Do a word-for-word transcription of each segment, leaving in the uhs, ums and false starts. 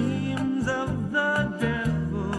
schemes of the devil.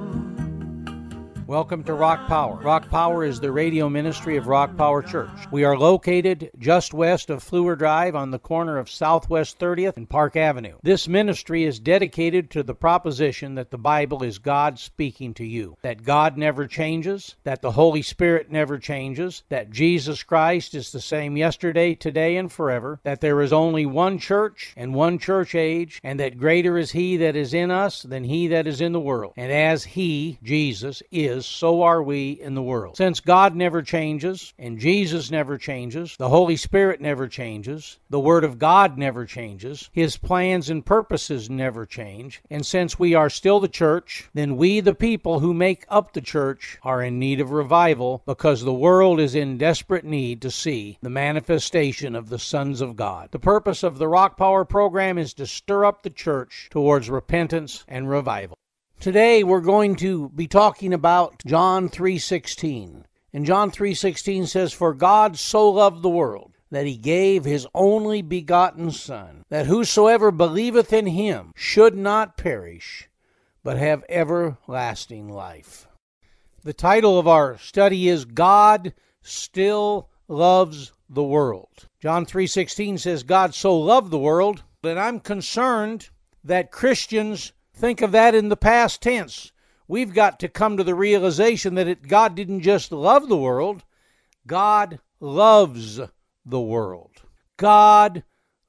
Welcome to Rock Power. Rock Power is the radio ministry of Rock Power Church. We are located just west of Fluor Drive on the corner of Southwest thirtieth and Park Avenue. This ministry is dedicated to the proposition that the Bible is God speaking to you, that God never changes, that the Holy Spirit never changes, that Jesus Christ is the same yesterday, today, and forever, that there is only one church and one church age, and that greater is He that is in us than he that is in the world. And as He, Jesus, is, so are we in the world. Since God never changes, and Jesus never changes, the Holy Spirit never changes, the Word of God never changes, His plans and purposes never change, and since we are still the church, then we, the people who make up the church, are in need of revival because the world is in desperate need to see the manifestation of the sons of God. The purpose of the Rock Power program is to stir up the church towards repentance and revival. Today we're going to be talking about John three sixteen. And John three sixteen says, "For God so loved the world, that He gave His only begotten Son, that whosoever believeth in Him should not perish, but have everlasting life." The title of our study is God Still Loves the World. John three sixteen says, God so loved the world, and I'm concerned that Christians think of that in the past tense. We've got to come to the realization that it, God didn't just love the world, God loves the world. God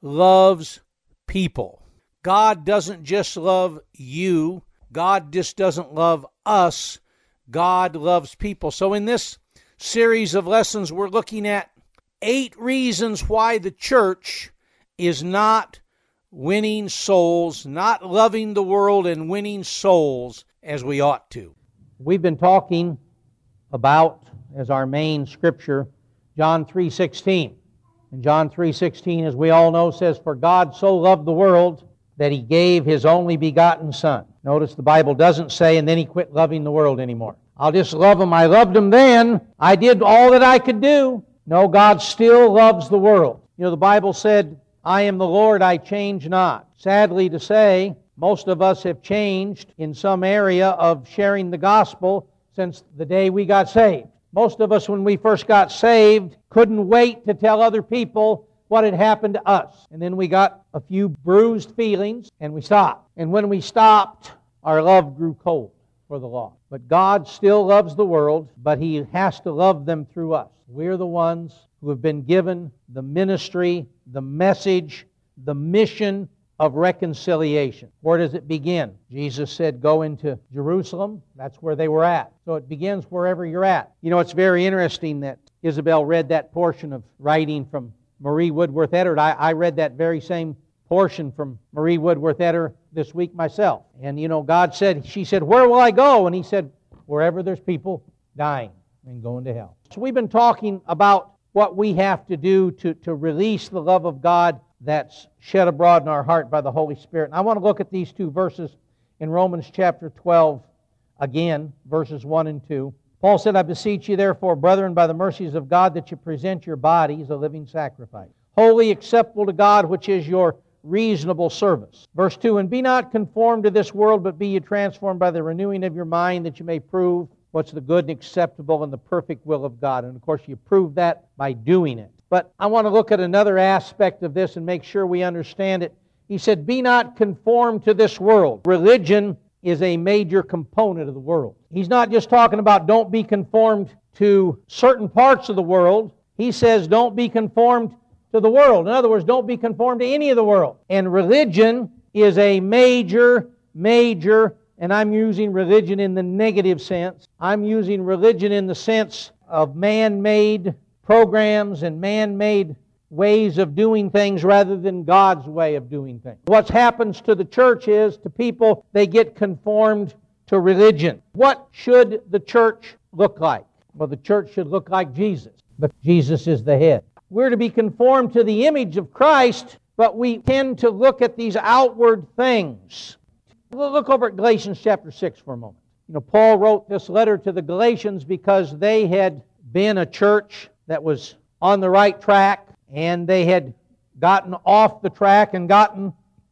loves people. God doesn't just love you. God just doesn't love us. God loves people. So in this series of lessons, we're looking at eight reasons why the church is not winning souls, not loving the world and winning souls as we ought to. We've been talking about, as our main scripture, John three sixteen. And John three sixteen, as we all know, says, "For God so loved the world that He gave His only begotten Son." Notice the Bible doesn't say, and then He quit loving the world anymore. I'll just love Him. I loved Him then. I did all that I could do. No, God still loves the world. You know, the Bible said, "I am the Lord, I change not." Sadly to say, most of us have changed in some area of sharing the gospel since the day we got saved. Most of us, when we first got saved, couldn't wait to tell other people what had happened to us. And then we got a few bruised feelings, and we stopped. And when we stopped, our love grew cold for the lost. But God still loves the world, but He has to love them through us. We're the ones who have been given the ministry, the message, the mission of reconciliation. Where does it begin? Jesus said, go into Jerusalem. That's where they were at. So it begins wherever you're at. You know, it's very interesting that Isabel read that portion of writing from Marie Woodworth Etter. I, I read that very same portion from Marie Woodworth Etter this week myself. And, you know, God said, she said, "Where will I go?" And He said, "Wherever there's people dying and going to hell." So we've been talking about what we have to do to, to release the love of God that's shed abroad in our heart by the Holy Spirit. And I want to look at these two verses in Romans chapter twelve again, verses one and two. Paul said, "I beseech you therefore, brethren, by the mercies of God, that you present your bodies a living sacrifice, holy, acceptable to God, which is your reasonable service." Verse two, "And be not conformed to this world, but be ye transformed by the renewing of your mind, that you may prove what's the good and acceptable and the perfect will of God." And of course, you prove that by doing it. But I want to look at another aspect of this and make sure we understand it. He said, "Be not conformed to this world." Religion is a major component of the world. He's not just talking about don't be conformed to certain parts of the world. He says don't be conformed to the world. In other words, don't be conformed to any of the world. And religion is a major, major, and I'm using religion in the negative sense. I'm using religion in the sense of man-made programs and man-made ways of doing things rather than God's way of doing things. What happens to the church is, to people, they get conformed to religion. What should the church look like? Well, the church should look like Jesus, but Jesus is the head. We're to be conformed to the image of Christ, but we tend to look at these outward things. Look over at Galatians chapter six for a moment. You know, Paul wrote this letter to the Galatians because they had been a church that was on the right track, and they had gotten off the track and gotten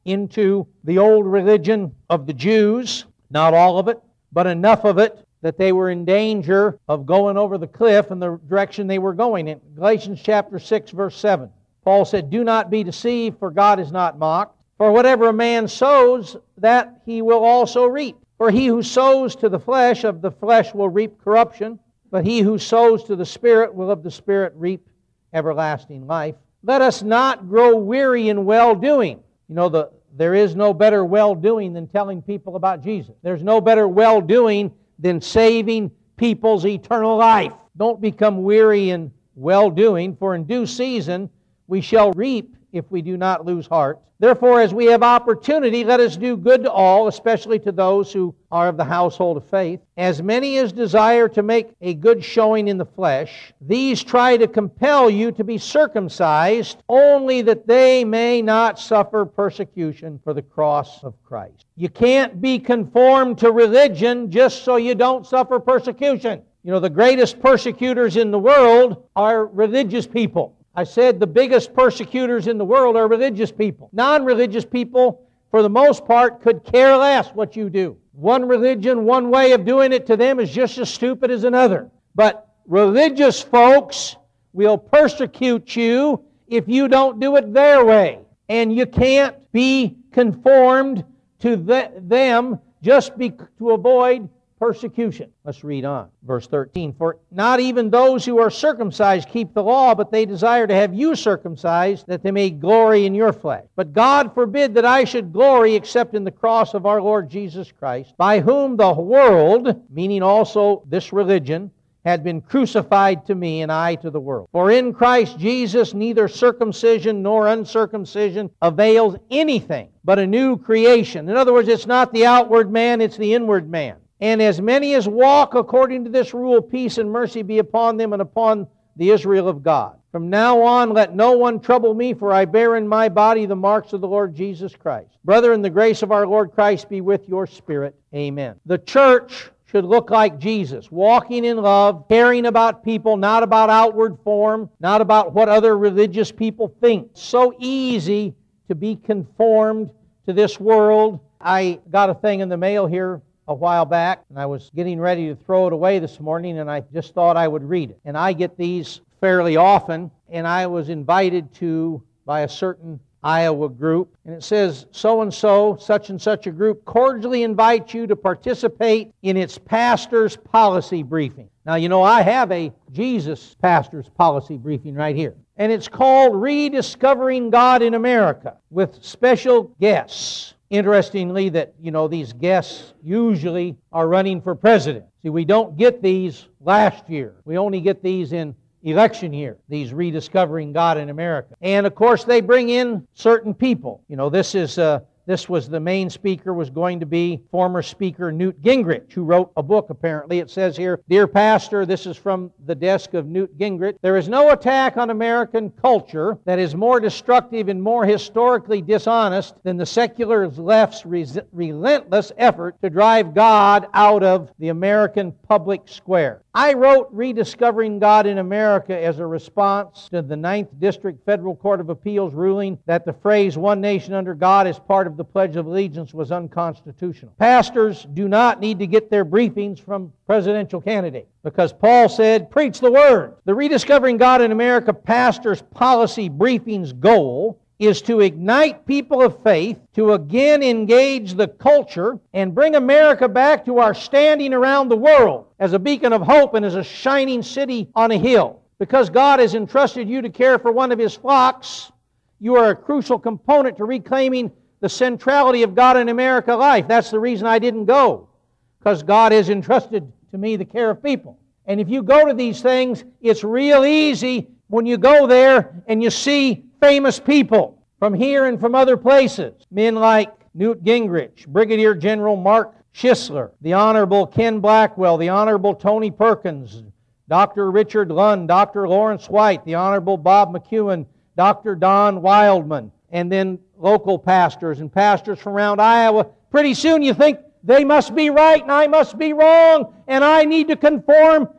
into the old religion of the Jews. Not all of it, but enough of it that they were in danger of going over the cliff in the direction they were going in. Galatians chapter six, verse seven. Paul said, "Do not be deceived, for God is not mocked. For whatever a man sows, that he will also reap. For he who sows to the flesh, of the flesh will reap corruption. But he who sows to the Spirit will of the Spirit reap everlasting life. Let us not grow weary in well-doing." You know, the, there is no better well-doing than telling people about Jesus. There's no better well-doing than saving people's eternal life. Don't become weary in well-doing, for in due season we shall reap if we do not lose heart. Therefore, as we have opportunity, let us do good to all, especially to those who are of the household of faith. As many as desire to make a good showing in the flesh, these try to compel you to be circumcised, only that they may not suffer persecution for the cross of Christ. You can't be conformed to religion just so you don't suffer persecution. You know, the greatest persecutors in the world are religious people. I said the biggest persecutors in the world are religious people. Non-religious people, for the most part, could care less what you do. One religion, one way of doing it to them is just as stupid as another. But religious folks will persecute you if you don't do it their way. And you can't be conformed to the, them just be, to avoid persecution. Let's read on. Verse thirteen. For not even those who are circumcised keep the law, but they desire to have you circumcised, that they may glory in your flesh. But God forbid that I should glory except in the cross of our Lord Jesus Christ, by whom the world, meaning also this religion, had been crucified to me, and I to the world. For in Christ Jesus neither circumcision nor uncircumcision avails anything, but a new creation. In other words, it's not the outward man, it's the inward man. And as many as walk according to this rule, peace and mercy be upon them and upon the Israel of God. From now on, let no one trouble me, for I bear in my body the marks of the Lord Jesus Christ. Brethren, the grace of our Lord Christ be with your spirit. Amen. The church should look like Jesus, walking in love, caring about people, not about outward form, not about what other religious people think. So easy to be conformed to this world. I got a thing in the mail here a while back, and I was getting ready to throw it away this morning, and I just thought I would read it. And I get these fairly often, and I was invited to by a certain Iowa group, and it says, so-and-so, such and such a group, cordially invites you to participate in its pastor's policy briefing. Now, you know, I have a Jesus pastor's policy briefing right here. And it's called Rediscovering God in America, with special guests. Interestingly, that, you know, these guests usually are running for president. See, we don't get these last year. We only get these in election year, these Rediscovering God in America. And, of course, they bring in certain people. You know, this is... Uh, This was the main speaker was going to be former Speaker Newt Gingrich, who wrote a book, apparently. It says here, "Dear Pastor," this is from the desk of Newt Gingrich, "there is no attack on American culture that is more destructive and more historically dishonest than the secular left's res- relentless effort to drive God out of the American public square." I wrote Rediscovering God in America as a response to the ninth District Federal Court of Appeals ruling that the phrase "one nation under God" as part of the Pledge of Allegiance was unconstitutional. Pastors do not need to get their briefings from presidential candidates, because Paul said, "Preach the Word." The Rediscovering God in America pastor's policy briefing's goal is to ignite people of faith, to again engage the culture, and bring America back to our standing around the world as a beacon of hope and as a shining city on a hill. Because God has entrusted you to care for one of His flocks, you are a crucial component to reclaiming the centrality of God in America life. That's the reason I didn't go, because God has entrusted to me the care of people. And if you go to these things, it's real easy when you go there and you see famous people from here and from other places. Men like Newt Gingrich, Brigadier General Mark Schisler, the Honorable Ken Blackwell, the Honorable Tony Perkins, Doctor Richard Lund, Doctor Lawrence White, the Honorable Bob McEwen, Doctor Don Wildman, and then local pastors and pastors from around Iowa. Pretty soon you think they must be right and I must be wrong and I need to conform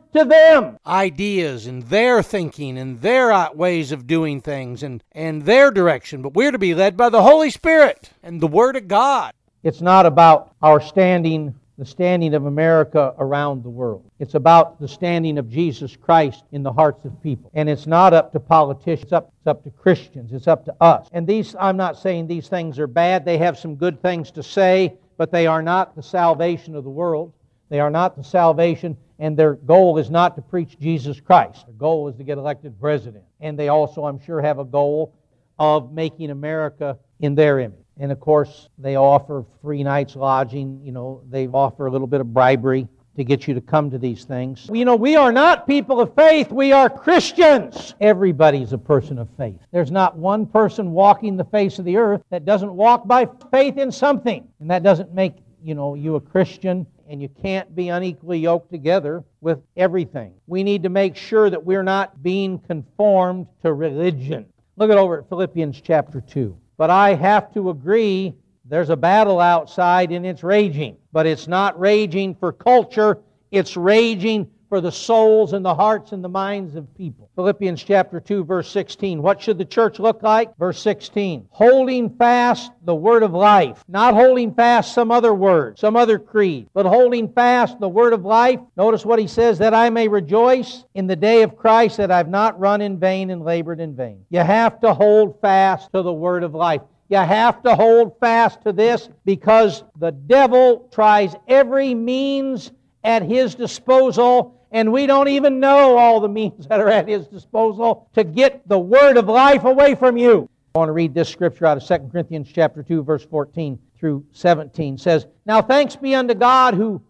to them. Ideas and their thinking and their ways of doing things and, and their direction. But we're to be led by the Holy Spirit and the Word of God. It's not about our standing, the standing of America around the world. It's about the standing of Jesus Christ in the hearts of people. And it's not up to politicians. It's up, it's up to Christians. It's up to us. And these, I'm not saying these things are bad. They have some good things to say, but they are not the salvation of the world. They are not the salvation, and their goal is not to preach Jesus Christ. Their goal is to get elected president. And they also, I'm sure, have a goal of making America in their image. And of course, they offer free nights lodging. You know, they offer a little bit of bribery to get you to come to these things. You know, we are not people of faith. We are Christians. Everybody's a person of faith. There's not one person walking the face of the earth that doesn't walk by faith in something. And that doesn't make, you know, you a Christian, and you can't be unequally yoked together with everything. We need to make sure that we're not being conformed to religion. Look at over at Philippians chapter two. But I have to agree, there's a battle outside and it's raging. But it's not raging for culture, it's raging for the souls and the hearts and the minds of people. Philippians chapter two, verse sixteen. What should the church look like? Verse sixteen. Holding fast the word of life. Not holding fast some other word, some other creed, but holding fast the word of life. Notice what he says, that I may rejoice in the day of Christ, that I've not run in vain and labored in vain. You have to hold fast to the word of life. You have to hold fast to this, because the devil tries every means at his disposal, and we don't even know all the means that are at his disposal to get the word of life away from you. I want to read this scripture out of Second Corinthians chapter two, verse fourteen through seventeen. It says, Now thanks be unto God, who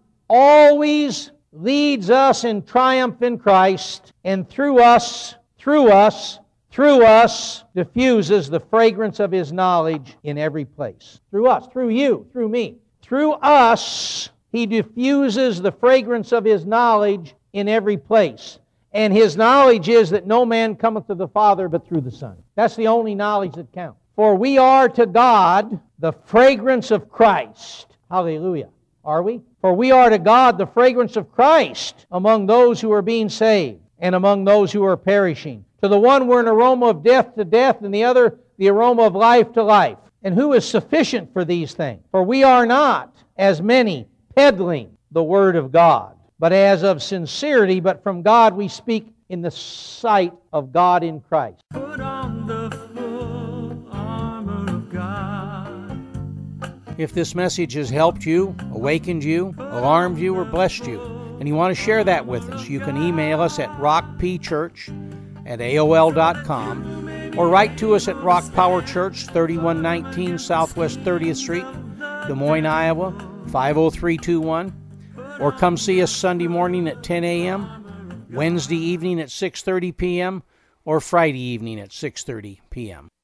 always leads us in triumph in Christ, and through us, through us, through us, diffuses the fragrance of His knowledge in every place. Through us, through you, through me. Through us, He diffuses the fragrance of His knowledge in every place. And His knowledge is that no man cometh to the Father but through the Son. That's the only knowledge that counts. For we are to God the fragrance of Christ. Hallelujah. Are we? For we are to God the fragrance of Christ among those who are being saved and among those who are perishing. To the one we're an aroma of death to death, and the other the aroma of life to life. And who is sufficient for these things? For we are not, as many, peddling the Word of God, but as of sincerity, but from God we speak in the sight of God in Christ. Put on the full armor of God. If this message has helped you, awakened you, alarmed you, or blessed you, and you want to share that with us, you can email us at rockpchurch at A O L dot com, or write to us at Rock Power Church, thirty-one nineteen Southwest thirtieth Street, Des Moines, Iowa, five oh three two one, or come see us Sunday morning at ten a.m., Wednesday evening at six thirty p.m., or Friday evening at six thirty p.m.